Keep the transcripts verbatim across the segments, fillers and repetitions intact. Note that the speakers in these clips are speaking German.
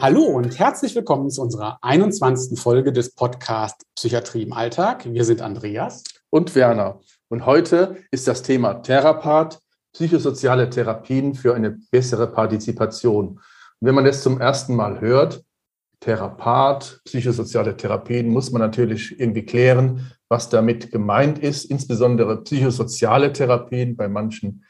Hallo und herzlich willkommen zu unserer einundzwanzigsten Folge des Podcasts Psychiatrie im Alltag. Wir sind Andreas und Werner. Und heute ist das Thema Therapath, psychosoziale Therapien für eine bessere Partizipation. Und wenn man das zum ersten Mal hört, Therapath, psychosoziale Therapien, muss man natürlich irgendwie klären, was damit gemeint ist. Insbesondere psychosoziale Therapien. Bei manchen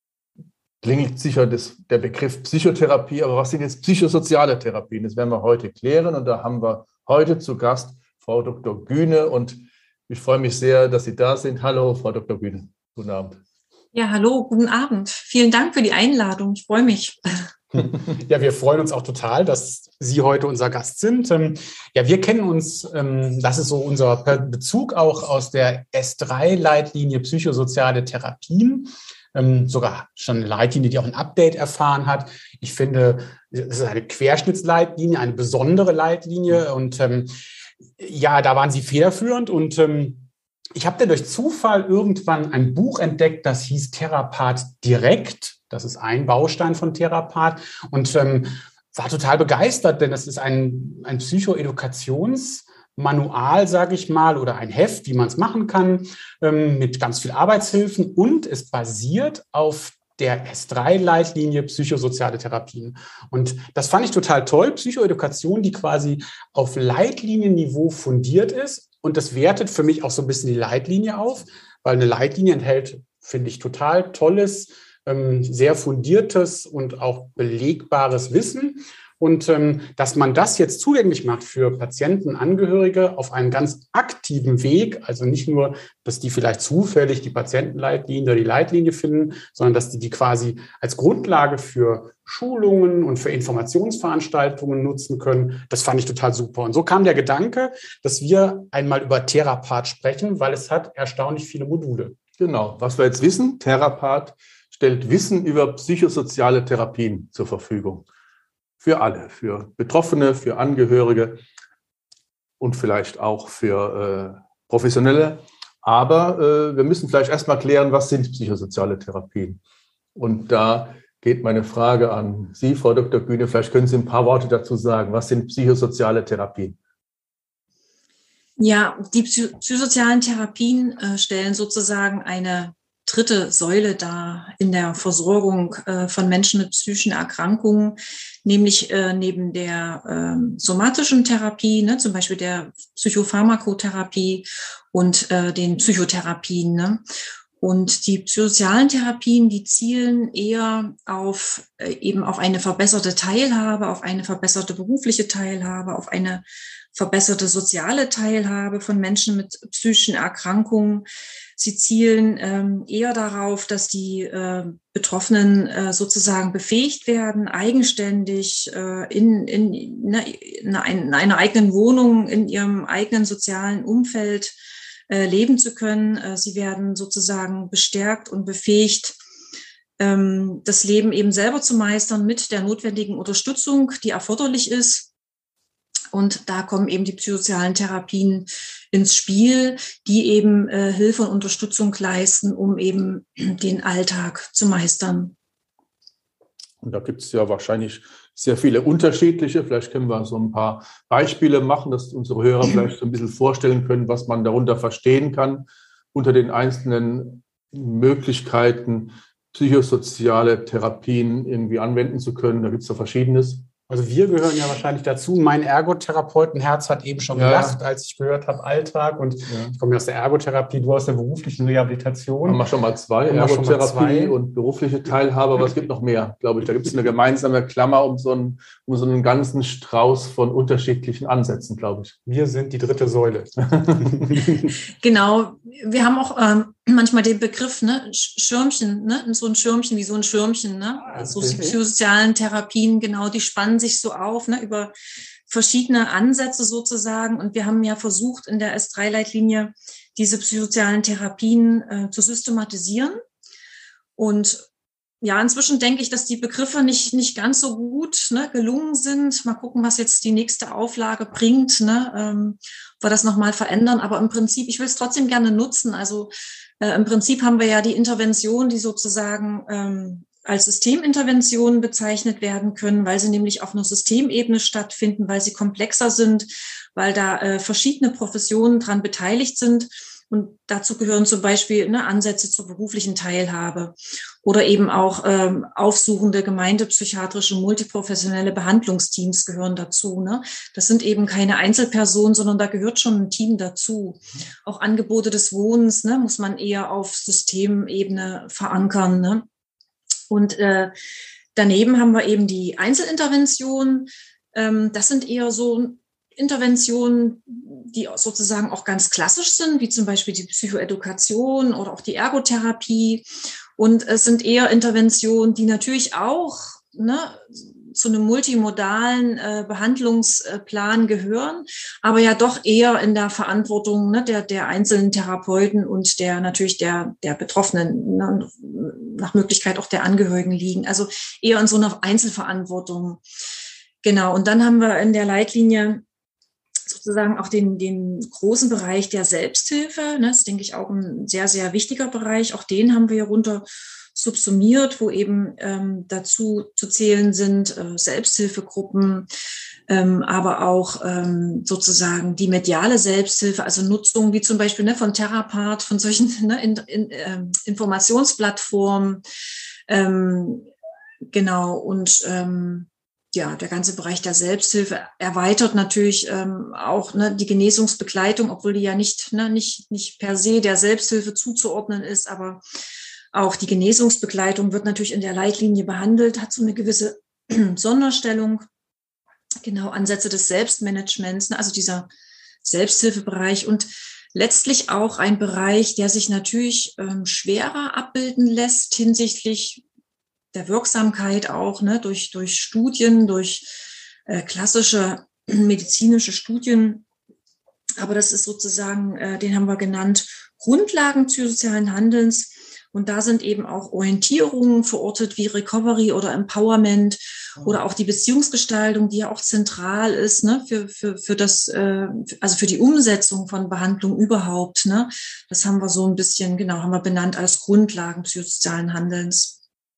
klingelt sicher das, der Begriff Psychotherapie, aber was sind jetzt psychosoziale Therapien? Das werden wir heute klären und da haben wir heute zu Gast Frau Doktor Güne und ich freue mich sehr, dass Sie da sind. Hallo, Frau Doktor Güne. Guten Abend. Ja, hallo, guten Abend. Vielen Dank für die Einladung. Ich freue mich. Ja, wir freuen uns auch total, dass Sie heute unser Gast sind. Ja, wir kennen uns, das ist so unser Bezug auch aus der S drei Leitlinie psychosoziale Therapien. Sogar schon eine Leitlinie, die auch ein Update erfahren hat. Ich finde, es ist eine Querschnittsleitlinie, eine besondere Leitlinie. Und ähm, ja, da waren Sie federführend. Und ähm, ich habe dann durch Zufall irgendwann ein Buch entdeckt, das hieß Therapath direkt. Das ist ein Baustein von Therapath. Und ähm, war total begeistert, denn das ist ein, ein Psychoedukations- Manual, sage ich mal, oder ein Heft, wie man es machen kann, ähm, mit ganz viel Arbeitshilfen und es basiert auf der S drei Leitlinie psychosoziale Therapien. Und das fand ich total toll, Psychoedukation, die quasi auf Leitlinienniveau fundiert ist und das wertet für mich auch so ein bisschen die Leitlinie auf, weil eine Leitlinie enthält, finde ich, total tolles, ähm, sehr fundiertes und auch belegbares Wissen. Und ähm, dass man das jetzt zugänglich macht für Patienten, Angehörige auf einen ganz aktiven Weg, also nicht nur, dass die vielleicht zufällig die Patientenleitlinie oder die Leitlinie finden, sondern dass die die quasi als Grundlage für Schulungen und für Informationsveranstaltungen nutzen können, das fand ich total super. Und so kam der Gedanke, dass wir einmal über Therapath sprechen, weil es hat erstaunlich viele Module. Genau, was wir jetzt wissen, Therapath stellt Wissen über psychosoziale Therapien zur Verfügung. Für alle, für Betroffene, für Angehörige und vielleicht auch für äh, Professionelle. Aber äh, wir müssen vielleicht erstmal klären, was sind psychosoziale Therapien? Und da geht meine Frage an Sie, Frau Doktor Güne. Vielleicht können Sie ein paar Worte dazu sagen. Was sind psychosoziale Therapien? Ja, die psy- psychosozialen Therapien äh, stellen sozusagen eine dritte Säule dar in der Versorgung äh, von Menschen mit psychischen Erkrankungen, nämlich äh, neben der äh, somatischen Therapie, ne, zum Beispiel der Psychopharmakotherapie und äh, den Psychotherapien. Ne? Und die psychosozialen Therapien, die zielen eher auf äh, eben auf eine verbesserte Teilhabe, auf eine verbesserte berufliche Teilhabe, auf eine verbesserte soziale Teilhabe von Menschen mit psychischen Erkrankungen. Sie zielen ähm, eher darauf, dass die äh, Betroffenen äh, sozusagen befähigt werden, eigenständig äh, in, in, ne, in, ein, in einer eigenen Wohnung, in ihrem eigenen sozialen Umfeld äh, leben zu können. Äh, sie werden sozusagen bestärkt und befähigt, ähm, das Leben eben selber zu meistern mit der notwendigen Unterstützung, die erforderlich ist. Und da kommen eben die psychosozialen Therapien ins Spiel, die eben äh, Hilfe und Unterstützung leisten, um eben den Alltag zu meistern. Und da gibt es ja wahrscheinlich sehr viele unterschiedliche. Vielleicht können wir so ein paar Beispiele machen, dass unsere Hörer vielleicht so ein bisschen vorstellen können, was man darunter verstehen kann, unter den einzelnen Möglichkeiten, psychosoziale Therapien irgendwie anwenden zu können. Da gibt es ja Verschiedenes. Also wir gehören ja wahrscheinlich dazu. Mein Ergotherapeutenherz hat eben schon ja. gelacht, als ich gehört habe, Alltag. Und ja. Ich komme ja aus der Ergotherapie, du aus der beruflichen Rehabilitation. Haben wir schon mal zwei, haben Ergotherapie mal zwei. Und berufliche Teilhabe, aber es gibt noch mehr, glaube ich. Da gibt es eine gemeinsame Klammer um so einen, um so einen ganzen Strauß von unterschiedlichen Ansätzen, glaube ich. Wir sind die dritte Säule. Genau. Wir haben auch ähm, manchmal den Begriff, ne, Schirmchen, ne, so ein Schirmchen, wie so ein Schirmchen, ne, ah, so die psychosozialen Therapien, genau, die spannen sich so auf, ne, über verschiedene Ansätze sozusagen. Und wir haben ja versucht, in der S drei Leitlinie diese psychosozialen Therapien äh, zu systematisieren. Und ja, inzwischen denke ich, dass die Begriffe nicht, nicht ganz so gut ne, gelungen sind. Mal gucken, was jetzt die nächste Auflage bringt, ne, ähm, ob wir das nochmal verändern. Aber im Prinzip, ich will es trotzdem gerne nutzen. Also äh, im Prinzip haben wir ja die Intervention, die sozusagen ähm, als Systeminterventionen bezeichnet werden können, weil sie nämlich auf einer Systemebene stattfinden, weil sie komplexer sind, weil da äh, verschiedene Professionen dran beteiligt sind. Und dazu gehören zum Beispiel ne, Ansätze zur beruflichen Teilhabe oder eben auch ähm, aufsuchende gemeindepsychiatrische multiprofessionelle Behandlungsteams gehören dazu. Ne? Das sind eben keine Einzelpersonen, sondern da gehört schon ein Team dazu. Auch Angebote des Wohnens ne, muss man eher auf Systemebene verankern. Ne? Und äh, daneben haben wir eben die Einzelinterventionen. Ähm, das sind eher so Interventionen, die sozusagen auch ganz klassisch sind, wie zum Beispiel die Psychoedukation oder auch die Ergotherapie. Und es sind eher Interventionen, die natürlich auch ne, zu einem multimodalen äh, Behandlungsplan gehören, aber ja doch eher in der Verantwortung ne, der, der einzelnen Therapeuten und der natürlich der, der Betroffenen, ne, nach Möglichkeit auch der Angehörigen liegen. Also eher in so einer Einzelverantwortung. Genau, und dann haben wir in der Leitlinie sozusagen auch den, den großen Bereich der Selbsthilfe. Ne, das ist, denke ich, auch ein sehr, sehr wichtiger Bereich. Auch den haben wir hier runter subsumiert, wo eben ähm, dazu zu zählen sind äh, Selbsthilfegruppen, ähm, aber auch ähm, sozusagen die mediale Selbsthilfe, also Nutzung wie zum Beispiel ne, von Therapath, von solchen ne, in, in, äh, Informationsplattformen. Ähm, genau, und ähm, ja, der ganze Bereich der Selbsthilfe erweitert natürlich ähm, auch ne, die Genesungsbegleitung, obwohl die ja nicht, ne, nicht, nicht per se der Selbsthilfe zuzuordnen ist, aber auch die Genesungsbegleitung wird natürlich in der Leitlinie behandelt, hat so eine gewisse Sonderstellung, genau, Ansätze des Selbstmanagements, ne, also dieser Selbsthilfebereich und letztlich auch ein Bereich, der sich natürlich ähm, schwerer abbilden lässt hinsichtlich der Wirksamkeit auch ne, durch, durch Studien, durch äh, klassische medizinische Studien. Aber das ist sozusagen, äh, den haben wir genannt, Grundlagen psychosozialen Handelns. Und da sind eben auch Orientierungen verortet wie Recovery oder Empowerment oder auch die Beziehungsgestaltung, die ja auch zentral ist ne, für, für, für das, äh, also für die Umsetzung von Behandlung überhaupt. Ne. Das haben wir so ein bisschen, genau, haben wir benannt als Grundlagen psychosozialen Handelns.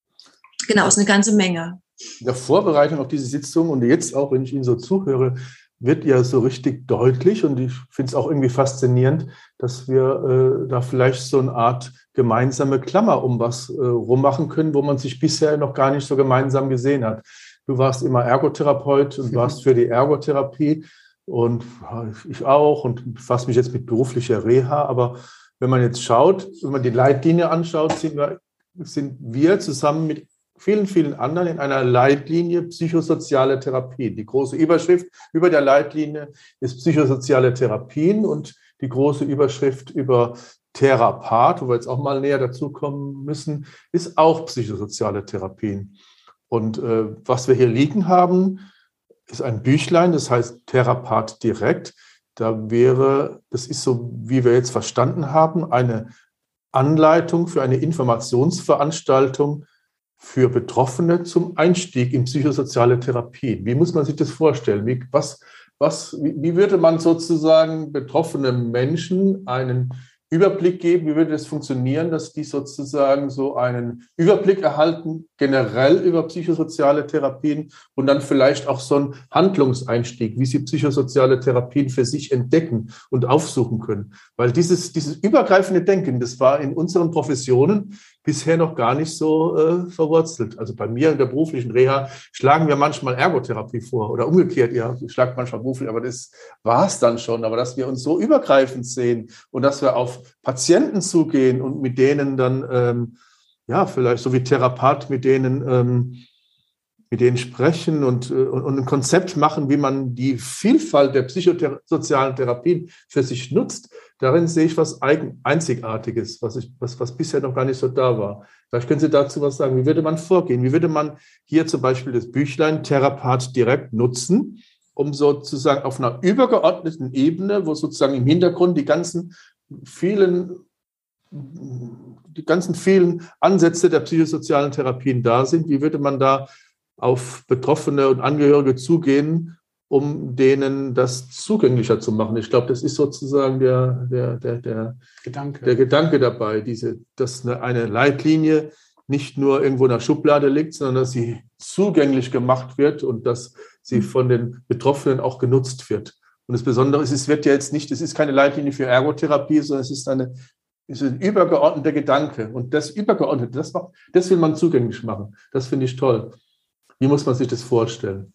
Genau, ist eine ganze Menge. In der Vorbereitung auf diese Sitzung und jetzt auch, wenn ich Ihnen so zuhöre, wird ja so richtig deutlich und ich finde es auch irgendwie faszinierend, dass wir äh, da vielleicht so eine Art gemeinsame Klammer um was äh, rummachen können, wo man sich bisher noch gar nicht so gemeinsam gesehen hat. Du warst immer Ergotherapeut und warst für die Ergotherapie und ich auch und befasse mich jetzt mit beruflicher Reha, aber wenn man jetzt schaut, wenn man die Leitlinie anschaut, sind wir, sind wir zusammen mit vielen, vielen anderen in einer Leitlinie psychosoziale Therapien. Die große Überschrift über der Leitlinie ist psychosoziale Therapien und die große Überschrift über Therapath, wo wir jetzt auch mal näher dazu kommen müssen, ist auch psychosoziale Therapien. Und äh, was wir hier liegen haben, ist ein Büchlein, das heißt Therapath direkt. Da wäre, das ist so, wie wir jetzt verstanden haben, eine Anleitung für eine Informationsveranstaltung für Betroffene zum Einstieg in psychosoziale Therapien. Wie muss man sich das vorstellen? Wie, was, was, wie, wie würde man sozusagen betroffenen Menschen einen Überblick geben? Wie würde das funktionieren, dass die sozusagen so einen Überblick erhalten, generell über psychosoziale Therapien und dann vielleicht auch so einen Handlungseinstieg, wie sie psychosoziale Therapien für sich entdecken und aufsuchen können? Weil dieses, dieses übergreifende Denken, das war in unseren Professionen bisher noch gar nicht so äh, verwurzelt. Also bei mir in der beruflichen Reha schlagen wir manchmal Ergotherapie vor oder umgekehrt, ja, ich schlage manchmal beruflich, aber das war es dann schon. Aber dass wir uns so übergreifend sehen und dass wir auf Patienten zugehen und mit denen dann, ähm, ja, vielleicht so wie Therapath, mit denen, ähm, mit denen sprechen und, äh, und ein Konzept machen, wie man die Vielfalt der psychosozialen Therapien für sich nutzt. Darin sehe ich was Eigen, Einzigartiges, was, ich, was, was bisher noch gar nicht so da war. Vielleicht können Sie dazu was sagen. Wie würde man vorgehen? Wie würde man hier zum Beispiel das Büchlein Therapath direkt nutzen, um sozusagen auf einer übergeordneten Ebene, wo sozusagen im Hintergrund die ganzen vielen, die ganzen vielen Ansätze der psychosozialen Therapien da sind, wie würde man da auf Betroffene und Angehörige zugehen, um denen das zugänglicher zu machen? Ich glaube, das ist sozusagen der, der, der, der, Gedanke. der Gedanke dabei, diese, dass eine, eine Leitlinie nicht nur irgendwo in der Schublade liegt, sondern dass sie zugänglich gemacht wird und dass sie von den Betroffenen auch genutzt wird. Und das Besondere ist, es wird ja jetzt nicht, es ist keine Leitlinie für Ergotherapie, sondern es ist, eine, es ist ein übergeordneter Gedanke. Und das Übergeordnete, das, macht, das will man zugänglich machen. Das finde ich toll. Wie muss man sich das vorstellen?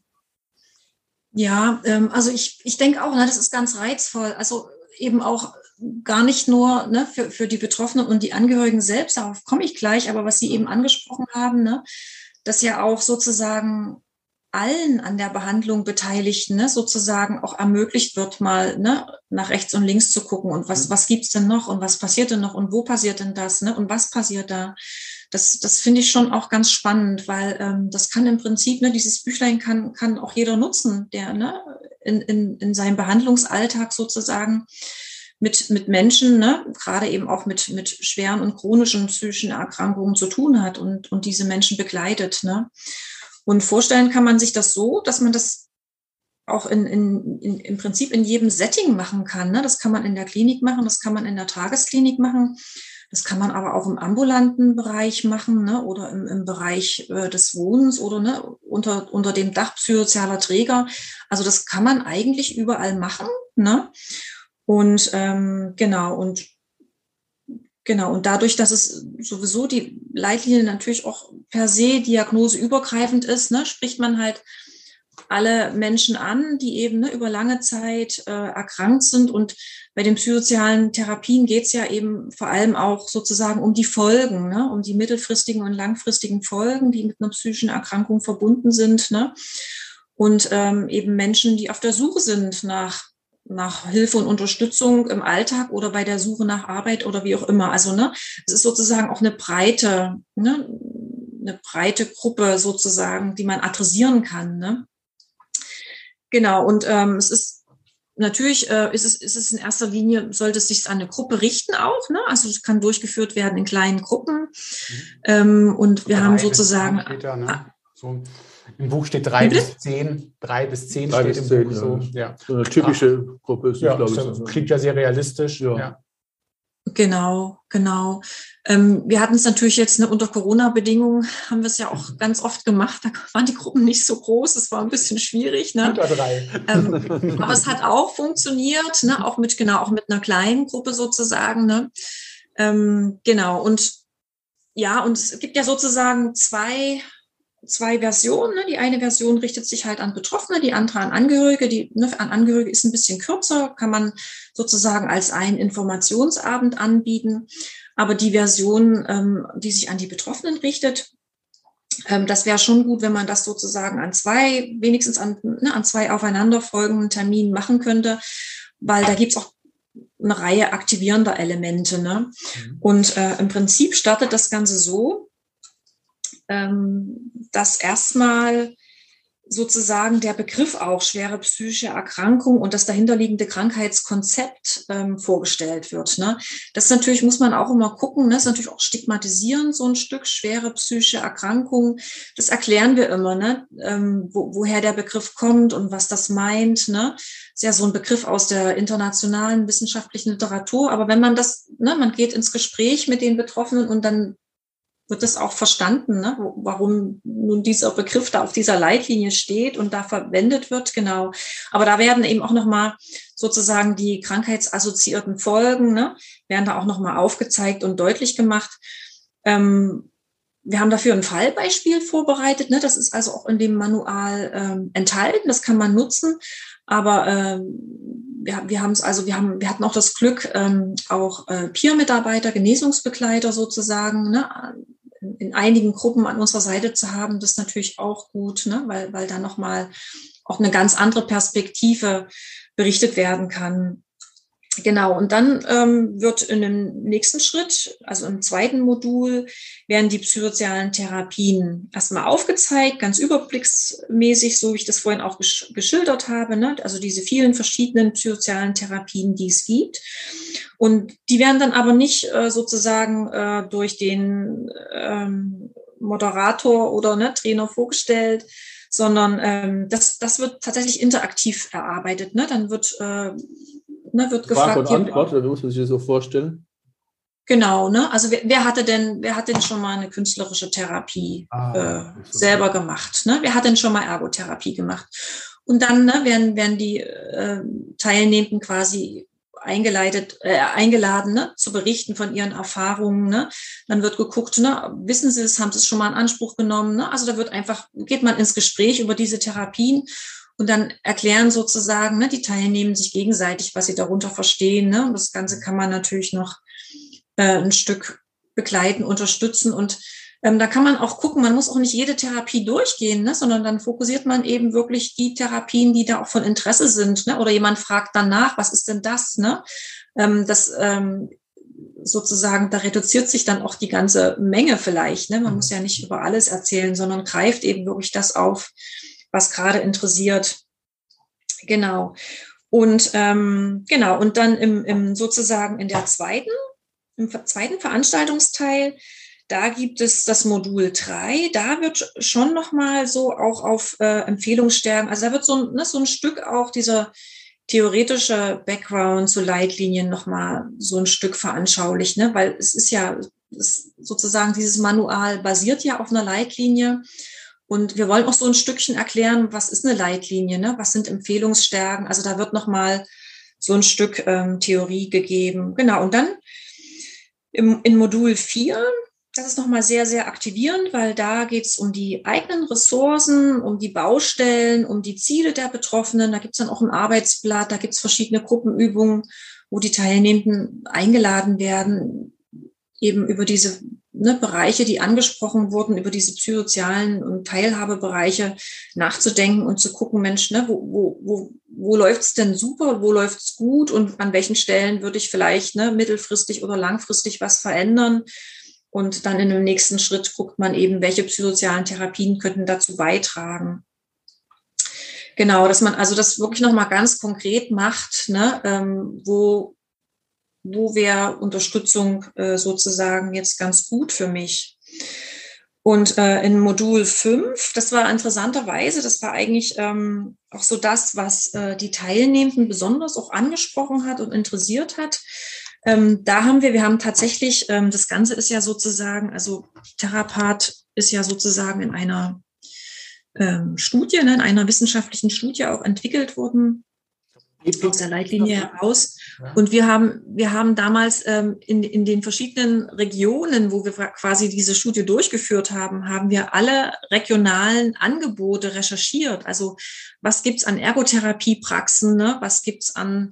Ja, ähm, also ich, ich denke auch, ne, das ist ganz reizvoll. Also eben auch gar nicht nur ne, für, für die Betroffenen und die Angehörigen selbst, darauf komme ich gleich, aber was Sie eben angesprochen haben, ne, dass ja auch sozusagen allen an der Behandlung Beteiligten ne, sozusagen auch ermöglicht wird, mal ne, nach rechts und links zu gucken und was, was gibt's denn noch und was passiert denn noch und wo passiert denn das ne, und was passiert da. Das, das finde ich schon auch ganz spannend, weil ähm, das kann im Prinzip, ne, dieses Büchlein kann, kann auch jeder nutzen, der ne, in, in, in seinem Behandlungsalltag sozusagen mit, mit Menschen, ne, gerade eben auch mit, mit schweren und chronischen psychischen Erkrankungen zu tun hat und, und diese Menschen begleitet. Ne. Und vorstellen kann man sich das so, dass man das auch in, in, in, im Prinzip in jedem Setting machen kann. Ne? Das kann man in der Klinik machen, das kann man in der Tagesklinik machen, das kann man aber auch im ambulanten Bereich machen ne? Oder im, im Bereich äh, des Wohnens oder ne? unter, unter dem Dach psychosozialer Träger. Also das kann man eigentlich überall machen. Ne? Und ähm, genau, und Genau, und dadurch, dass es sowieso die Leitlinie natürlich auch per se diagnoseübergreifend ist, ne, spricht man halt alle Menschen an, die eben ne, über lange Zeit äh, erkrankt sind. Und bei den psychosozialen Therapien geht es ja eben vor allem auch sozusagen um die Folgen, ne, um die mittelfristigen und langfristigen Folgen, die mit einer psychischen Erkrankung verbunden sind. Ne? Und ähm, eben Menschen, die auf der Suche sind nach nach Hilfe und Unterstützung im Alltag oder bei der Suche nach Arbeit oder wie auch immer. Also ne, es ist sozusagen auch eine breite, ne, eine breite Gruppe sozusagen, die man adressieren kann. Ne? Genau, und ähm, es ist natürlich, äh, ist, es, ist es in erster Linie, sollte es sich an eine Gruppe richten auch. Ne? Also es kann durchgeführt werden in kleinen Gruppen. Mhm. Ähm, und wir drei haben sozusagen... Später, ne? so. Im Buch steht drei bis zehn. Drei bis zehn drei steht bis im Buch zehn, so. Ja. Ja. So eine typische ah. Gruppe ist, ja, glaube ich. Das klingt ja sehr realistisch. Ja. Ja. Genau, genau. Ähm, wir hatten es natürlich jetzt ne, unter Corona-Bedingungen, haben wir es ja auch ganz oft gemacht. Da waren die Gruppen nicht so groß, es war ein bisschen schwierig. Ne? Unter drei. Ähm, aber es hat auch funktioniert, ne? auch mit genau auch mit einer kleinen Gruppe sozusagen. Ne? Ähm, genau. Und ja, und es gibt ja sozusagen zwei zwei Versionen. Ne? Die eine Version richtet sich halt an Betroffene, die andere an Angehörige. Die ne, an Angehörige ist ein bisschen kürzer, kann man sozusagen als einen Informationsabend anbieten. Aber die Version, ähm, die sich an die Betroffenen richtet, ähm, das wäre schon gut, wenn man das sozusagen an zwei, wenigstens an, ne, an zwei aufeinanderfolgenden Terminen machen könnte, weil da gibt's auch eine Reihe aktivierender Elemente. Ne? Mhm. Und äh, im Prinzip startet das Ganze so, dass erstmal sozusagen der Begriff auch schwere psychische Erkrankung und das dahinterliegende Krankheitskonzept ähm, vorgestellt wird. Ne? Das natürlich muss man auch immer gucken, ne? Das ist natürlich auch stigmatisierend, so ein Stück schwere psychische Erkrankung. Das erklären wir immer, ne? ähm, wo, woher der Begriff kommt und was das meint. Ne? Das ist ja so ein Begriff aus der internationalen wissenschaftlichen Literatur. Aber wenn man das, ne, man geht ins Gespräch mit den Betroffenen und dann wird das auch verstanden, ne? Warum nun dieser Begriff da auf dieser Leitlinie steht und da verwendet wird, genau. Aber da werden eben auch nochmal sozusagen die krankheitsassoziierten Folgen, ne? Werden da auch nochmal aufgezeigt und deutlich gemacht. Ähm, wir haben dafür ein Fallbeispiel vorbereitet, ne? Das ist also auch in dem Manual ähm, enthalten, das kann man nutzen. Aber ähm, wir, wir haben es also, wir haben, wir hatten auch das Glück, ähm, auch äh, Peer-Mitarbeiter, Genesungsbegleiter sozusagen, ne? in einigen Gruppen an unserer Seite zu haben, das ist natürlich auch gut, ne? weil, weil da nochmal auch eine ganz andere Perspektive berichtet werden kann. Genau, und dann ähm, wird in dem nächsten Schritt, also im zweiten Modul, werden die psychosozialen Therapien erstmal aufgezeigt, ganz überblicksmäßig, so wie ich das vorhin auch gesch- geschildert habe, ne? Also diese vielen verschiedenen psychosozialen Therapien, die es gibt. Und die werden dann aber nicht äh, sozusagen äh, durch den ähm, Moderator oder ne, Trainer vorgestellt, sondern ähm, das, das wird tatsächlich interaktiv erarbeitet. Ne? Dann wird, äh, ne, wird Frage gefragt. und Antwort, oder wie muss man sich das so vorstellen? Genau, ne? Also wer, wer hatte denn, wer hat denn schon mal eine künstlerische Therapie ah, äh, selber gemacht? Ne? Wer hat denn schon mal Ergotherapie gemacht? Und dann ne, werden, werden die äh, Teilnehmenden quasi eingeleitet, äh, eingeladen, ne, zu berichten von ihren Erfahrungen. Ne? Dann wird geguckt, ne, wissen Sie es, haben Sie es schon mal in Anspruch genommen? Ne? Also da wird einfach, geht man ins Gespräch über diese Therapien und dann erklären sozusagen ne, die Teilnehmenden sich gegenseitig, was sie darunter verstehen. Ne? Und das Ganze kann man natürlich noch äh, ein Stück begleiten, unterstützen und Ähm, da kann man auch gucken, man muss auch nicht jede Therapie durchgehen, ne, sondern dann fokussiert man eben wirklich die Therapien, die da auch von Interesse sind. Ne? Oder jemand fragt dann nach, was ist denn das? Ne? Ähm, das ähm, sozusagen, da reduziert sich dann auch die ganze Menge vielleicht. Ne? Man mhm. muss ja nicht über alles erzählen, sondern greift eben wirklich das auf, was gerade interessiert. Genau. Und ähm, genau, und dann im, im sozusagen in der zweiten, im zweiten Veranstaltungsteil, da gibt es das Modul drei. Da wird schon nochmal so auch auf äh, Empfehlungsstärken, also da wird so, ne, so ein Stück auch dieser theoretische Background zu Leitlinien nochmal so ein Stück veranschaulicht, ne? Weil es ist ja es sozusagen dieses Manual basiert ja auf einer Leitlinie. Und wir wollen auch so ein Stückchen erklären, was ist eine Leitlinie, ne? Was sind Empfehlungsstärken? Also da wird nochmal so ein Stück ähm, Theorie gegeben. Genau, und dann im, in Modul vier, das ist nochmal sehr, sehr aktivierend, weil da geht es um die eigenen Ressourcen, um die Baustellen, um die Ziele der Betroffenen. Da gibt es dann auch ein Arbeitsblatt, da gibt es verschiedene Gruppenübungen, wo die Teilnehmenden eingeladen werden, eben über diese ne, Bereiche, die angesprochen wurden, über diese psychosozialen und Teilhabebereiche nachzudenken und zu gucken, Mensch, ne, wo, wo, wo, wo läuft's denn super, wo läuft's gut und an welchen Stellen würde ich vielleicht ne, mittelfristig oder langfristig was verändern. Und dann in dem nächsten Schritt guckt man eben, welche psychosozialen Therapien könnten dazu beitragen. Genau, dass man also das wirklich nochmal ganz konkret macht, ne, ähm, wo, wo wäre Unterstützung äh, sozusagen jetzt ganz gut für mich. Und äh, in Modul fünf, das war interessanterweise, das war eigentlich ähm, auch so das, was äh, die Teilnehmenden besonders auch angesprochen hat und interessiert hat. Ähm, da haben wir, wir haben tatsächlich, ähm, das Ganze ist ja sozusagen, also Therapath ist ja sozusagen in einer ähm, Studie, ne, in einer wissenschaftlichen Studie auch entwickelt worden, aus der Leitlinie heraus. Ja. Und wir haben, wir haben damals ähm, in, in den verschiedenen Regionen, wo wir quasi diese Studie durchgeführt haben, haben wir alle regionalen Angebote recherchiert. Also was gibt's an Ergotherapiepraxen, ne? Was gibt's an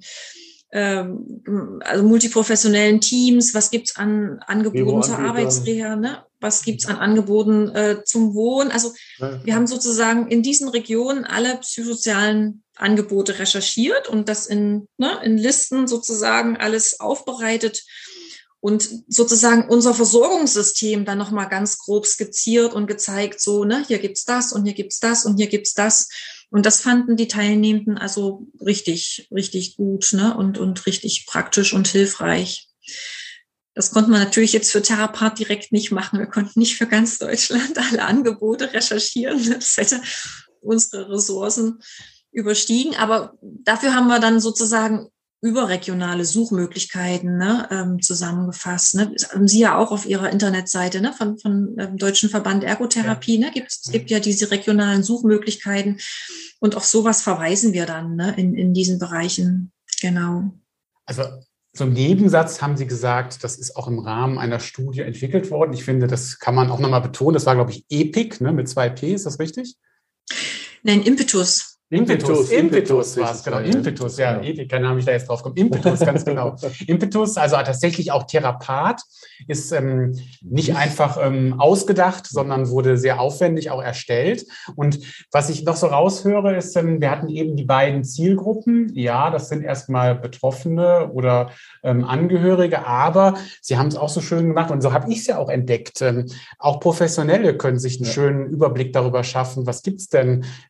also multiprofessionellen Teams, was gibt's an Angeboten zur Arbeitsreha, ne? Was gibt's an Angeboten äh, zum Wohnen? Also ja. Wir haben sozusagen in diesen Regionen alle psychosozialen Angebote recherchiert und das in, ne, in Listen sozusagen alles aufbereitet und sozusagen unser Versorgungssystem dann nochmal ganz grob skizziert und gezeigt, so, ne, hier gibt's das und hier gibt's das und hier gibt's das. Und das fanden die Teilnehmenden also richtig, richtig gut, ne, und, und richtig praktisch und hilfreich. Das konnte man natürlich jetzt für Therapath direkt nicht machen. Wir konnten nicht für ganz Deutschland alle Angebote recherchieren. Das hätte unsere Ressourcen überstiegen. Aber dafür haben wir dann sozusagen überregionale Suchmöglichkeiten ne, ähm, zusammengefasst. Ne? Das haben Sie ja auch auf Ihrer Internetseite ne, von, von ähm, Deutschen Verband Ergotherapie. Ja. Ne? Gibt's, es gibt ja diese regionalen Suchmöglichkeiten und auf sowas verweisen wir dann ne, in, in diesen Bereichen. Genau. Also zum Nebensatz haben Sie gesagt, das ist auch im Rahmen einer Studie entwickelt worden. Ich finde, das kann man auch nochmal betonen. Das war, glaube ich, E P I C ne, mit zwei P. Ist das richtig? Nein, Impetus. Impetus, Impetus war es, genau. Impetus, ja, Ethik, keine Ahnung, wie ich da jetzt drauf komme. Impetus, ganz genau. Impetus, also tatsächlich auch Therapath, ist ähm, nicht einfach ähm, ausgedacht, sondern wurde sehr aufwendig auch erstellt. Und was ich noch so raushöre, ist, ähm, wir hatten eben die beiden Zielgruppen. Ja, das sind erstmal Betroffene oder ähm, Angehörige, aber Sie haben es auch so schön gemacht und so habe ich es ja auch entdeckt. Ähm, auch Professionelle können sich einen ja. schönen Überblick darüber schaffen, was gibt's denn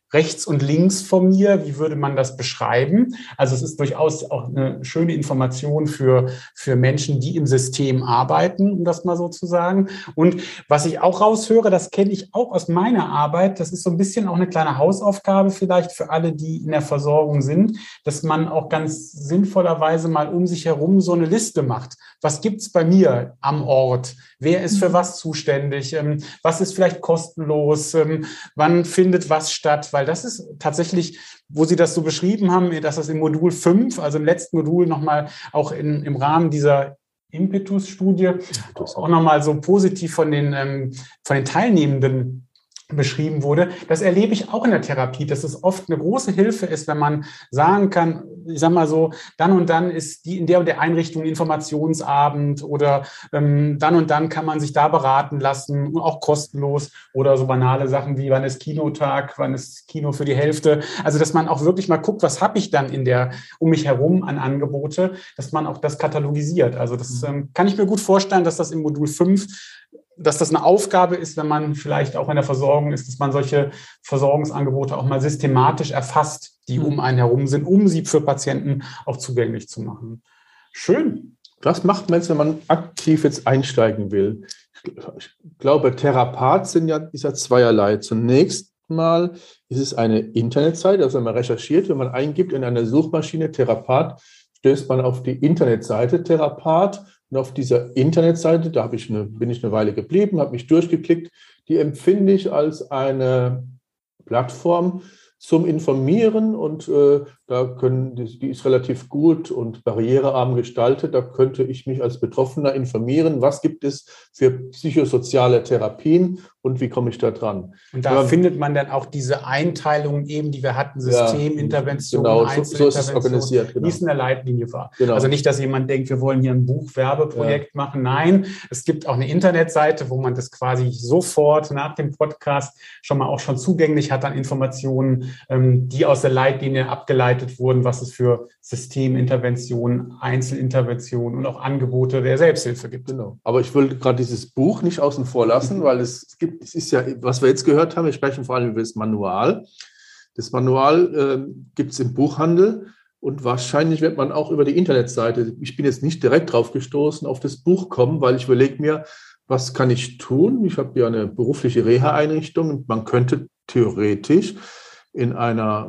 rechts und links von mir, wie würde man das beschreiben? Also es ist durchaus auch eine schöne Information für, für Menschen, die im System arbeiten, um das mal so zu sagen. Und was ich auch raushöre, das kenne ich auch aus meiner Arbeit, das ist so ein bisschen auch eine kleine Hausaufgabe vielleicht für alle, die in der Versorgung sind, dass man auch ganz sinnvollerweise mal um sich herum so eine Liste macht. Was gibt's bei mir am Ort? Wer ist für was zuständig? Was ist vielleicht kostenlos? Wann findet was statt? Weil das ist tatsächlich, wo Sie das so beschrieben haben, dass das im Modul fünf, also im letzten Modul nochmal auch in, im Rahmen dieser Impetus-Studie auch nochmal so positiv von den, ähm, von den Teilnehmenden beschrieben wurde. Das erlebe ich auch in der Therapie, dass es oft eine große Hilfe ist, wenn man sagen kann, ich sag mal so, dann und dann ist die in der und der Einrichtung Informationsabend oder ähm, dann und dann kann man sich da beraten lassen, auch kostenlos oder so banale Sachen wie, wann ist Kinotag, wann ist Kino für die Hälfte. Also, dass man auch wirklich mal guckt, was habe ich dann in der, um mich herum an Angebote, dass man auch das katalogisiert. Also, das ähm, kann ich mir gut vorstellen, dass das im Modul fünf, dass das eine Aufgabe ist, wenn man vielleicht auch in der Versorgung ist, dass man solche Versorgungsangebote auch mal systematisch erfasst, die um einen herum sind, um sie für Patienten auch zugänglich zu machen. Schön. Was macht man jetzt, wenn man aktiv jetzt einsteigen will? Ich glaube, Therapat sind ja dieser zweierlei. Zunächst mal ist es eine Internetseite, also wenn man recherchiert, wenn man eingibt in eine Suchmaschine Therapat, stößt man auf die Internetseite Therapat. Und auf dieser Internetseite, da habe ich eine, bin ich eine Weile geblieben, habe mich durchgeklickt, die empfinde ich als eine Plattform zum Informieren und äh, da können, die, die ist relativ gut und barrierearm gestaltet. Da könnte ich mich als Betroffener informieren, was gibt es für psychosoziale Therapien und wie komme ich da dran. Und da ja, findet man dann auch diese Einteilung eben, die wir hatten, Systemintervention, ja, genau, Einzelintervention, so, so ist es organisiert, genau. Wie es in der Leitlinie war. Genau. Also nicht, dass jemand denkt, wir wollen hier ein Buchwerbeprojekt ja. machen. Nein, es gibt auch eine Internetseite, wo man das quasi sofort nach dem Podcast schon mal auch schon zugänglich hat an Informationen, die aus der Leitlinie abgeleitet wurden, was es für Systeminterventionen, Einzelinterventionen und auch Angebote der Selbsthilfe gibt. Genau. Aber ich wollte gerade dieses Buch nicht außen vor lassen, weil es gibt, es ist ja, was wir jetzt gehört haben, wir sprechen vor allem über das Manual. Das Manual äh, gibt es im Buchhandel und wahrscheinlich wird man auch über die Internetseite, ich bin jetzt nicht direkt drauf gestoßen, auf das Buch kommen, weil ich überlege mir, was kann ich tun? Ich habe ja eine berufliche Reha-Einrichtung und man könnte theoretisch in einer,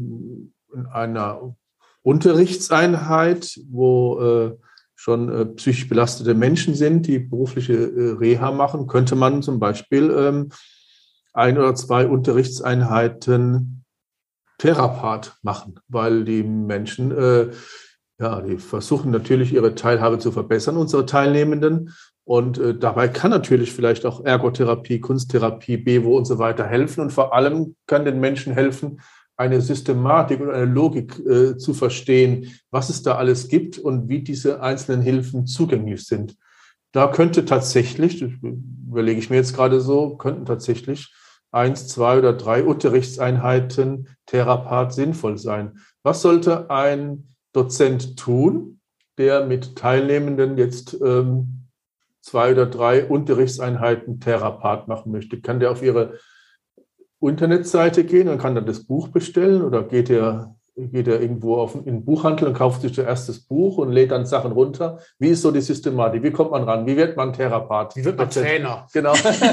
in einer Unterrichtseinheit, wo äh, schon äh, psychisch belastete Menschen sind, die berufliche äh, Reha machen, könnte man zum Beispiel ähm, ein oder zwei Unterrichtseinheiten Therapat machen, weil die Menschen, äh, ja, die versuchen natürlich ihre Teilhabe zu verbessern, unsere Teilnehmenden. Und äh, dabei kann natürlich vielleicht auch Ergotherapie, Kunsttherapie, Bevo und so weiter helfen. Und vor allem kann den Menschen helfen, eine Systematik und eine Logik äh, zu verstehen, was es da alles gibt und wie diese einzelnen Hilfen zugänglich sind. Da könnte tatsächlich, das überlege ich mir jetzt gerade so, könnten tatsächlich eins, zwei oder drei Unterrichtseinheiten Therapat sinnvoll sein. Was sollte ein Dozent tun, der mit Teilnehmenden jetzt ähm, zwei oder drei Unterrichtseinheiten Therapat machen möchte? Kann der auf ihre Internetseite gehen und kann dann das Buch bestellen oder geht er, geht er irgendwo auf, in den Buchhandel und kauft sich zuerst das Buch und lädt dann Sachen runter? Wie ist so die Systematik? Wie kommt man ran? Wie wird man Therapat? Wie wird man Trainer? Genau.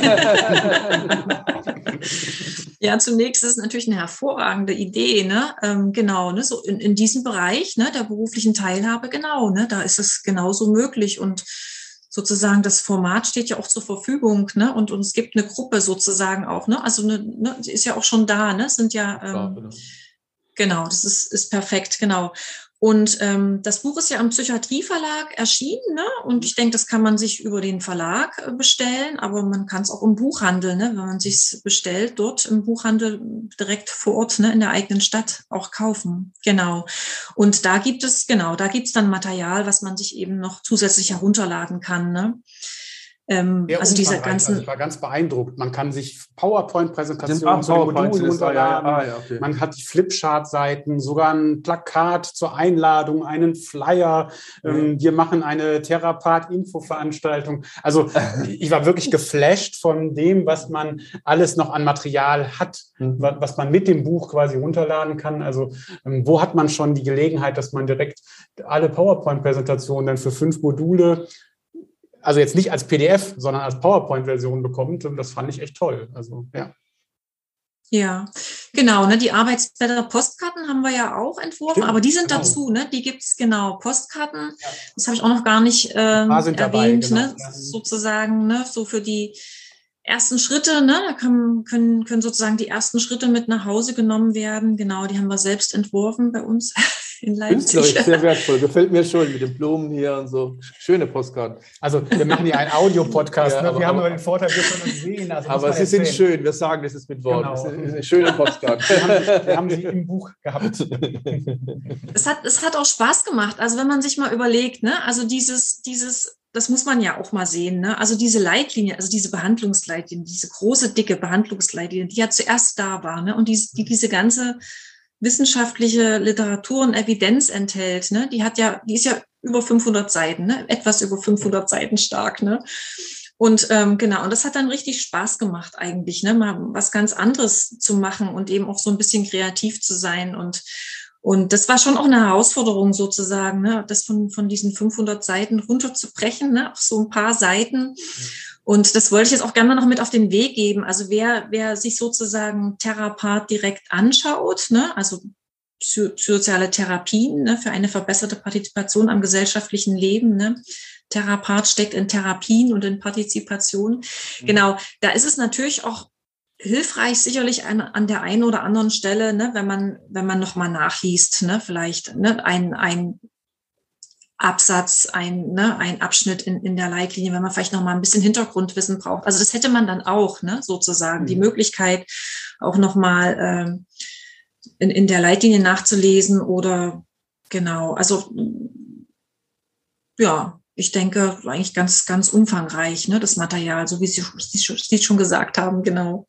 Ja, zunächst ist es natürlich eine hervorragende Idee, ne? Ähm, genau, ne? So in, in diesem Bereich, ne, der beruflichen Teilhabe, genau, ne, da ist es genauso möglich und sozusagen das Format steht ja auch zur Verfügung, ne? Und, und es gibt eine Gruppe sozusagen auch, ne? Also eine, ne, ist ja auch schon da, ne? Sind ja ähm, ja, genau. genau, das ist, ist perfekt, genau. Und ähm, das Buch ist ja am Psychiatrieverlag erschienen, ne? Und ich denke, das kann man sich über den Verlag äh, bestellen, aber man kann es auch im Buchhandel, ne? Wenn man sich bestellt, dort im Buchhandel direkt vor Ort, ne? In der eigenen Stadt auch kaufen. Genau. Und da gibt es, genau, da gibt es dann Material, was man sich eben noch zusätzlich herunterladen kann, ne? Ähm, Sehr also diese umfangreich. ganzen. Also ich war ganz beeindruckt. Man kann sich PowerPoint-Präsentationen Ah, zu den PowerPoint Modulen ist- ah, ja. runterladen. Ah, ja, okay. Man hat die Flipchart-Seiten, sogar ein Plakat zur Einladung, einen Flyer. Ähm, wir machen eine Therapat-Info-Veranstaltung. Also ich war wirklich geflasht von dem, was man alles noch an Material hat, Mhm. wa- was man mit dem Buch quasi runterladen kann. Also ähm, wo hat man schon die Gelegenheit, dass man direkt alle PowerPoint-Präsentationen dann für fünf Module, also jetzt nicht als P D F, sondern als PowerPoint-Version bekommt. Und das fand ich echt toll. Also, ja. Ja, genau. Ne, die Arbeitsblätter, Postkarten haben wir ja auch entworfen, Stimmt, aber die sind genau. dazu. Ne, die gibt's genau. Postkarten, Ja. das habe ich auch noch gar nicht ähm, paar sind dabei, erwähnt. genau. Ne, Ja. sozusagen, ne, so für die ersten Schritte. Ne, da können, können, können sozusagen die ersten Schritte mit nach Hause genommen werden. Genau, die haben wir selbst entworfen bei uns in Leipzig. Künstlerisch sehr wertvoll. Gefällt mir schon mit den Blumen hier und so. Schöne Postkarten. Also wir machen hier einen Audio-Podcast. Ja, ne? aber- Wir haben aber- aber den Vorteil, wir können uns sehen. Also muss Aber man sie sind erzählen. schön. Wir sagen das ist mit Worten. Genau. Das ist eine schöne Postkarte. Wir haben, wir haben sie im Buch gehabt. Es hat, es hat auch Spaß gemacht. Also wenn man sich mal überlegt, ne, also dieses, dieses, das muss man ja auch mal sehen, ne, also diese Leitlinie, also diese Behandlungsleitlinie, diese große, dicke Behandlungsleitlinie, die ja zuerst da war, ne, und die, die diese ganze wissenschaftliche Literatur und Evidenz enthält, ne, die hat ja, die ist ja über fünfhundert Seiten, ne, etwas über fünfhundert Seiten stark, ne. Und ähm, genau, und das hat dann richtig Spaß gemacht eigentlich, ne, mal was ganz anderes zu machen und eben auch so ein bisschen kreativ zu sein. Und und das war schon auch eine Herausforderung sozusagen, ne, das von von diesen fünfhundert Seiten runterzubrechen, ne, auf so ein paar Seiten. Und das wollte ich jetzt auch gerne noch mit auf den Weg geben. Also wer wer sich sozusagen Therapat direkt anschaut, ne, also psychosoziale Therapien, ne, für eine verbesserte Partizipation am gesellschaftlichen Leben, ne. Therapat steckt in Therapien und in Partizipation. Mhm. Genau, da ist es natürlich auch hilfreich, sicherlich an, an der einen oder anderen Stelle, ne, wenn man wenn man nochmal nachliest, ne, vielleicht ne, ein ein Absatz, ein ne, ein Abschnitt in in der Leitlinie, wenn man vielleicht nochmal ein bisschen Hintergrundwissen braucht. Also das hätte man dann auch, ne, sozusagen mhm. die Möglichkeit auch nochmal ähm, in in der Leitlinie nachzulesen oder genau. Also ja. Ich denke, eigentlich ganz, ganz umfangreich, ne, das Material, so wie Sie, Sie schon gesagt haben, genau.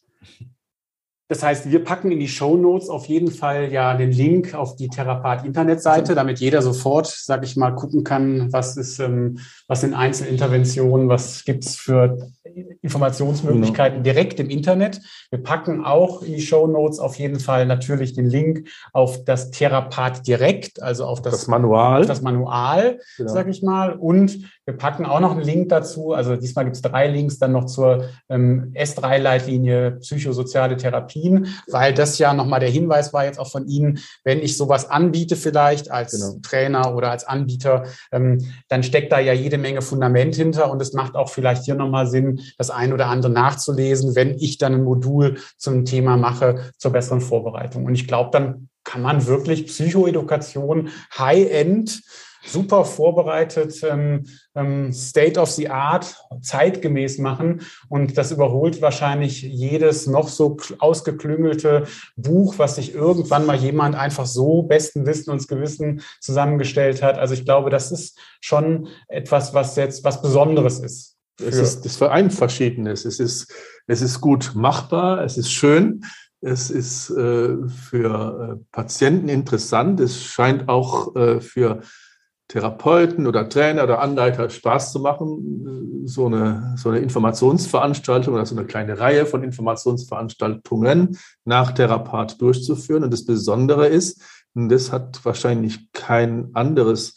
Das heißt, wir packen in die Shownotes auf jeden Fall ja den Link auf die Therapat-Internetseite, damit jeder sofort, sag ich mal, gucken kann, was ist, ähm, was sind Einzelinterventionen, was gibt's für Informationsmöglichkeiten genau. direkt im Internet. Wir packen auch in die Shownotes auf jeden Fall natürlich den Link auf das Therapat direkt, also auf das, das Manual, auf das Manual, genau. sag ich mal. Und wir packen auch noch einen Link dazu. Also diesmal gibt's drei Links dann noch zur ähm, S drei Leitlinie psychosoziale Therapien, weil das ja nochmal der Hinweis war jetzt auch von Ihnen, wenn ich sowas anbiete vielleicht als genau. Trainer oder als Anbieter, ähm, dann steckt da ja jede Menge Fundament hinter und es macht auch vielleicht hier nochmal Sinn, das ein oder andere nachzulesen, wenn ich dann ein Modul zum Thema mache, zur besseren Vorbereitung. Und ich glaube, dann kann man wirklich Psychoedukation High-End, super vorbereitet, ähm, ähm, State of the Art, zeitgemäß machen. Und das überholt wahrscheinlich jedes noch so ausgeklüngelte Buch, was sich irgendwann mal jemand einfach so besten Wissen und Gewissen zusammengestellt hat. Also ich glaube, das ist schon etwas, was jetzt was Besonderes ist. Es ist, es vereint Verschiedenes. Es ist, es ist gut machbar, es ist schön, es ist äh, für äh, Patienten interessant, es scheint auch äh, für Therapeuten oder Trainer oder Anleiter Spaß zu machen, so eine, so eine Informationsveranstaltung oder so eine kleine Reihe von Informationsveranstaltungen nach Therapat durchzuführen. Und das Besondere ist, und das hat wahrscheinlich kein anderes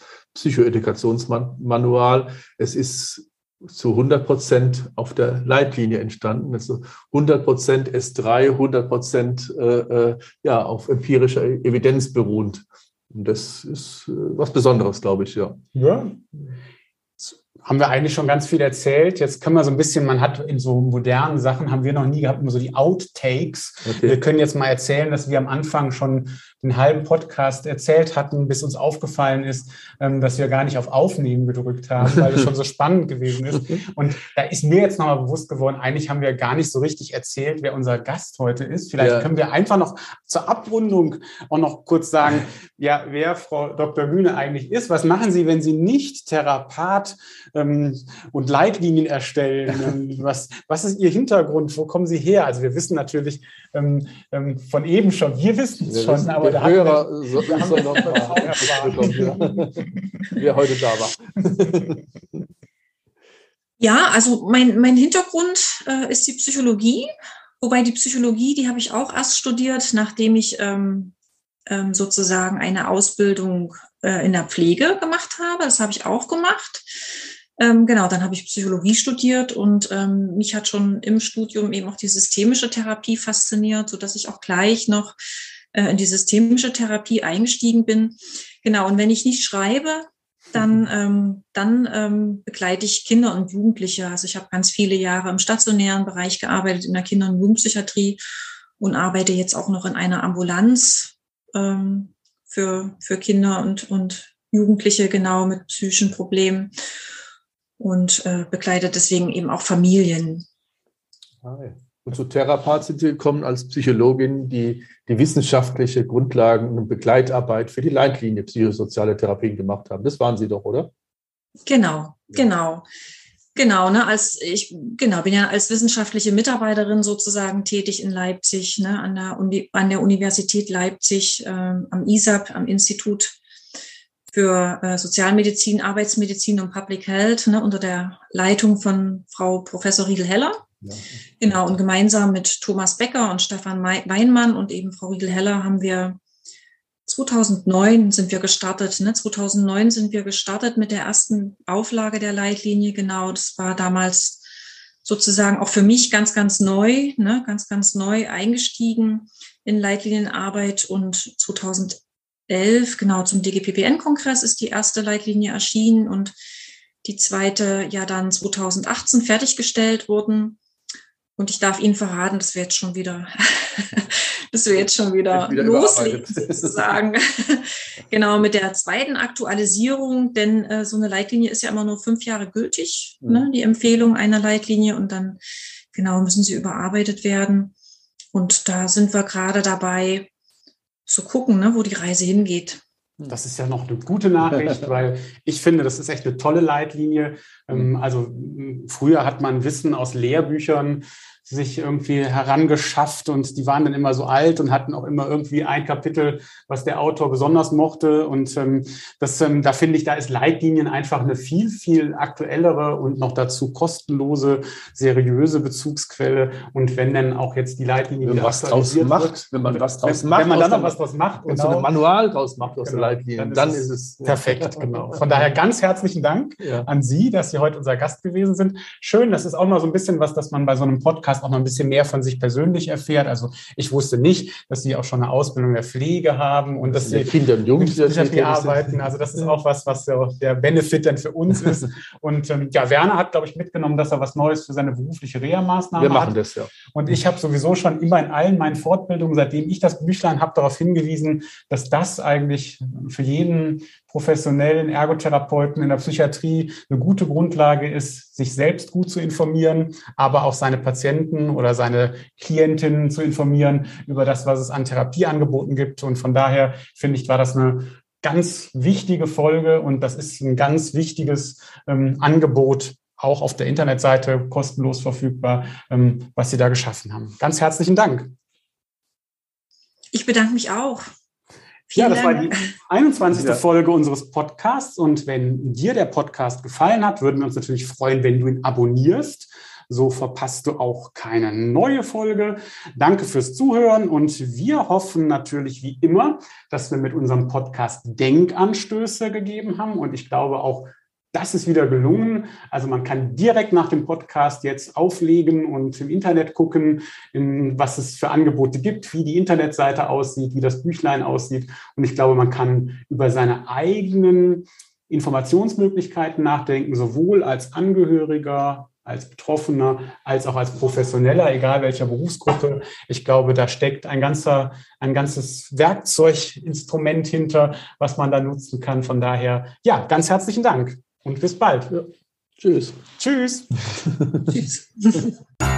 Psychoedukationsmanual, es ist zu hundert Prozent auf der Leitlinie entstanden. Also hundert Prozent S drei, hundert Prozent äh, ja, auf empirischer Evidenz beruhend. Und das ist äh, was Besonderes, glaube ich, ja. Ja. Haben wir eigentlich schon ganz viel erzählt. Jetzt können wir so ein bisschen, man hat in so modernen Sachen, haben wir noch nie gehabt, immer so die Outtakes. Okay. Wir können jetzt mal erzählen, dass wir am Anfang schon den halben Podcast erzählt hatten, bis uns aufgefallen ist, dass wir gar nicht auf Aufnehmen gedrückt haben, weil es schon so spannend gewesen ist. Und da ist mir jetzt nochmal bewusst geworden, eigentlich haben wir gar nicht so richtig erzählt, wer unser Gast heute ist. Vielleicht ja. können wir einfach noch zur Abrundung auch noch kurz sagen, ja, wer Frau Doktor Gühne eigentlich ist. Was machen Sie, wenn Sie nicht Therapat ähm, und Leitlinien erstellen? Ähm, was, was ist Ihr Hintergrund? Wo kommen Sie her? Also wir wissen natürlich ähm, ähm, von eben schon, wir wissen es schon, aber der da Hörer wir, soll, da soll noch mal bekommen, ja. Wer heute da war. Ja, also mein, mein Hintergrund äh, ist die Psychologie, wobei die Psychologie, die habe ich auch erst studiert, nachdem ich ähm, ähm, sozusagen eine Ausbildung äh, in der Pflege gemacht habe. Das habe ich auch gemacht. Ähm, genau, dann habe ich Psychologie studiert und ähm, mich hat schon im Studium eben auch die systemische Therapie fasziniert, sodass ich auch gleich noch äh, in die systemische Therapie eingestiegen bin. Genau, und wenn ich nicht schreibe, dann, ähm, dann ähm, begleite ich Kinder und Jugendliche. Also ich habe ganz viele Jahre im stationären Bereich gearbeitet, in der Kinder- und Jugendpsychiatrie und arbeite jetzt auch noch in einer Ambulanz ähm, für, für Kinder und, und Jugendliche genau mit psychischen Problemen und äh, begleite deswegen eben auch Familien. Ah, ja. Und zu Therapath sind Sie gekommen als Psychologin, die die wissenschaftliche Grundlagen und Begleitarbeit für die Leitlinie psychosoziale Therapien gemacht haben. Das waren Sie doch, oder? Genau, genau. Genau, ne, als ich, genau, bin ja als wissenschaftliche Mitarbeiterin sozusagen tätig in Leipzig, ne, an der Uni, an der Universität Leipzig, ähm, am I S A P, am Institut für äh, Sozialmedizin, Arbeitsmedizin und Public Health, ne, unter der Leitung von Frau Professor Riegel-Heller. Ja. Genau, und gemeinsam mit Thomas Becker und Stefan Weinmann und eben Frau Riegel-Heller haben wir zweitausendneun sind wir gestartet, ne? zweitausendneun sind wir gestartet mit der ersten Auflage der Leitlinie. Genau, das war damals sozusagen auch für mich ganz, ganz neu, ne? ganz, ganz neu eingestiegen in Leitlinienarbeit. Und zweitausendelf, genau, zum D G P P N-Kongress ist die erste Leitlinie erschienen und die zweite ja dann zweitausendachtzehn fertiggestellt wurden. Und ich darf Ihnen verraten, dass wir jetzt schon wieder, dass wir jetzt schon wieder, wieder loslegen, sozusagen. Genau, mit der zweiten Aktualisierung, denn äh, so eine Leitlinie ist ja immer nur fünf Jahre gültig, mhm. ne, die Empfehlung einer Leitlinie, und dann genau müssen sie überarbeitet werden. Und da sind wir gerade dabei zu gucken, ne, wo die Reise hingeht. Das ist ja noch eine gute Nachricht, weil ich finde, das ist echt eine tolle Leitlinie. Also früher hat man Wissen aus Lehrbüchern sich irgendwie herangeschafft und die waren dann immer so alt und hatten auch immer irgendwie ein Kapitel, was der Autor besonders mochte. Und ähm, das, ähm, da finde ich, da ist Leitlinien einfach eine viel, viel aktuellere und noch dazu kostenlose, seriöse Bezugsquelle. Und wenn dann auch jetzt die Leitlinie wenn was draus macht, wird, wenn man was draus wenn, macht, wenn man dann noch was draus macht, und genau, so ein Manual draus macht aus genau, der Leitlinie, dann, dann ist es perfekt. Genau. Von daher ganz herzlichen Dank ja. an Sie, dass Sie heute unser Gast gewesen sind. Schön, das ist auch mal so ein bisschen was, dass man bei so einem Podcast auch noch ein bisschen mehr von sich persönlich erfährt. Also ich wusste nicht, dass Sie auch schon eine Ausbildung der Pflege haben und dass Sie Kinder- und Jugendpsychiatrie arbeiten. Also das ist auch was, was der Benefit dann für uns ist. Und ähm, ja, Werner hat, glaube ich, mitgenommen, dass er was Neues für seine berufliche Reha-Maßnahme hat. Wir machen hat. das, ja. Und ich habe sowieso schon immer in allen meinen Fortbildungen, seitdem ich das Büchlein habe, darauf hingewiesen, dass das eigentlich für jeden professionellen Ergotherapeuten in der Psychiatrie eine gute Grundlage ist, sich selbst gut zu informieren, aber auch seine Patienten oder seine Klientinnen zu informieren über das, was es an Therapieangeboten gibt. Und von daher finde ich, war das eine ganz wichtige Folge und das ist ein ganz wichtiges ähm, Angebot, auch auf der Internetseite kostenlos verfügbar, ähm, was Sie da geschaffen haben. Ganz herzlichen Dank. Ich bedanke mich auch. Vielen ja, das Dank. War die einundzwanzigste Ja. Folge unseres Podcasts. Und wenn dir der Podcast gefallen hat, würden wir uns natürlich freuen, wenn du ihn abonnierst. So verpasst du auch keine neue Folge. Danke fürs Zuhören und wir hoffen natürlich wie immer, dass wir mit unserem Podcast Denkanstöße gegeben haben. Und ich glaube auch, das ist wieder gelungen. Also man kann direkt nach dem Podcast jetzt auflegen und im Internet gucken, in was es für Angebote gibt, wie die Internetseite aussieht, wie das Büchlein aussieht. Und ich glaube, man kann über seine eigenen Informationsmöglichkeiten nachdenken, sowohl als Angehöriger, als Betroffener, als auch als Professioneller, egal welcher Berufsgruppe. Ich glaube, da steckt ein ganzer, ein ganzes Werkzeuginstrument hinter, was man da nutzen kann. Von daher, ja, ganz herzlichen Dank. Und bis bald. Ja. Tschüss. Tschüss. Tschüss.